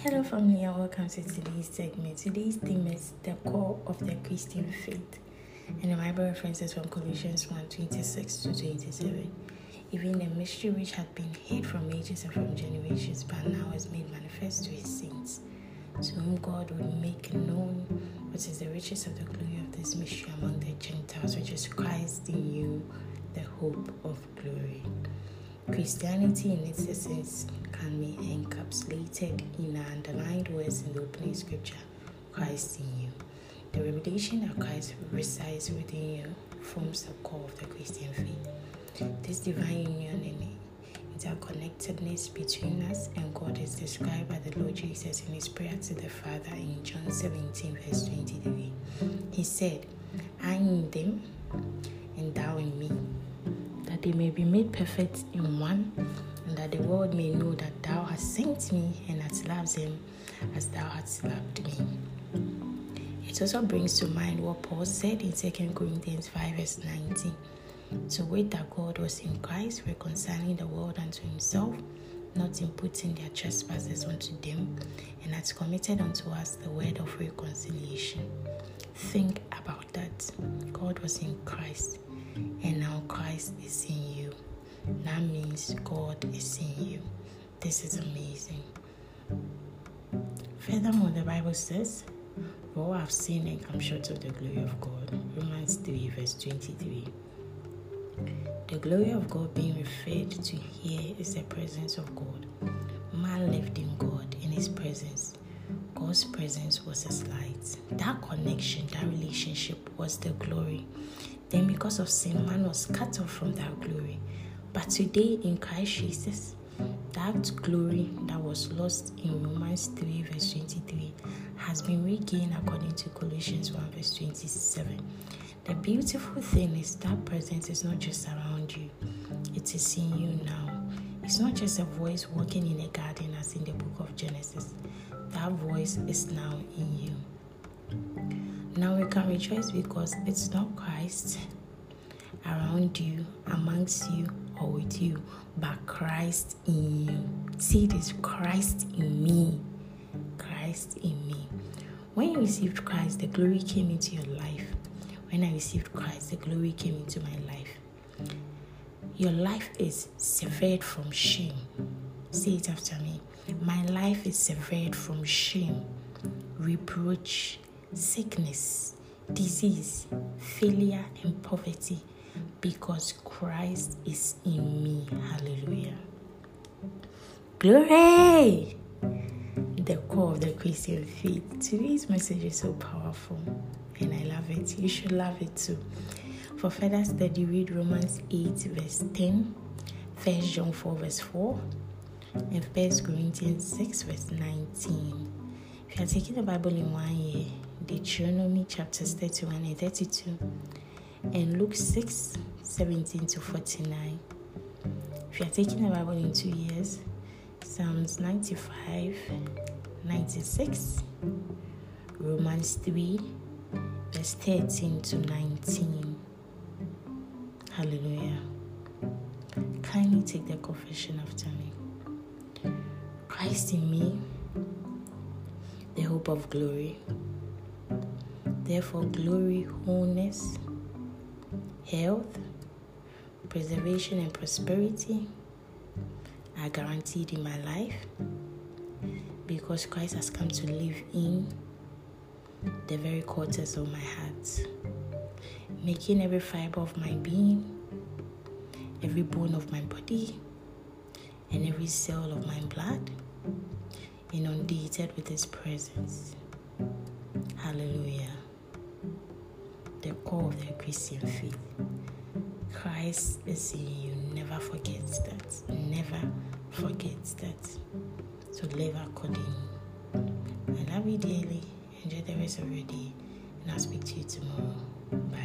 Hello family and welcome to today's segment. Today's theme is the core of the Christian faith. And the Bible references from Colossians 1:26 to 27. Even the mystery which had been hid from ages and from generations, but now is made manifest to his saints, to whom God would make known what is the riches of the glory of this mystery among the Gentiles, which is Christ in you, the hope of glory. Christianity in its essence can be encapsulated in the underlined words in the opening scripture, Christ in you. The revelation that Christ resides within you forms the core of the Christian faith. This divine union and interconnectedness between us and God is described by the Lord Jesus in his prayer to the Father in John 17 verse 23. He said, I in them and thou in me, that they may be made perfect in one, and that the world may know that thou hast sent me and hast loved them as thou hast loved me. It also brings to mind what Paul said in 2 Corinthians 5 verse 19. To wit that God was in Christ, reconciling the world unto himself, not imputing their trespasses unto them, and has committed unto us the word of reconciliation. Think about that. God was in Christ, and now Christ is in you. That means God is in you. This is amazing. Furthermore, the Bible says, for all have sinned and come short of the glory of God. Romans 3 verse 23. The glory of God being referred to here is the presence of God. Man lived in God, in his presence. God's presence was his light. That connection, that relationship was the glory. Then because of sin, man was cut off from that glory. But today in Christ Jesus, that glory that was lost in Romans 3 verse 23 has been regained according to Colossians 1 verse 27. The beautiful thing is that presence is not just around you, it is in you now. It's not just a voice walking in a garden as in the book of Genesis. That voice is now in you. Now we can rejoice because it's not Christ around you, amongst you, or with you, but Christ in you. See this, Christ in me. Christ in me. When you received Christ, the glory came into your life. When I received Christ, the glory came into my life. Your life is severed from shame. Say it after me. My life is severed from shame, reproach, sickness, disease, failure, and poverty, because Christ is in me. Hallelujah. Glory! The core of the Christian faith. Today's message is so powerful, and I love it. You should love it too. For further study, read Romans 8 verse 10, 1 John 4 verse 4, and 1 Corinthians 6 verse 19. If you are taking the Bible in 1 year, Deuteronomy chapters 31 and 32, and Luke 6, 17 to 49. If you are taking the Bible in 2 years, Psalms 95, 96, Romans 3, verse 13 to 19. Hallelujah. Kindly take the confession after me. Christ in me, the hope of glory. Therefore, glory, wholeness, health, preservation, and prosperity are guaranteed in my life because Christ has come to live in the very quarters of my heart, making every fiber of my being, every bone of my body, and every cell of my blood inundated with his presence. Hallelujah. The core of the Christian faith. Christ is in you. Never forget that. Never forget that. So live accordingly. I love you dearly. Enjoy the rest of your day. And I'll speak to you tomorrow. Bye.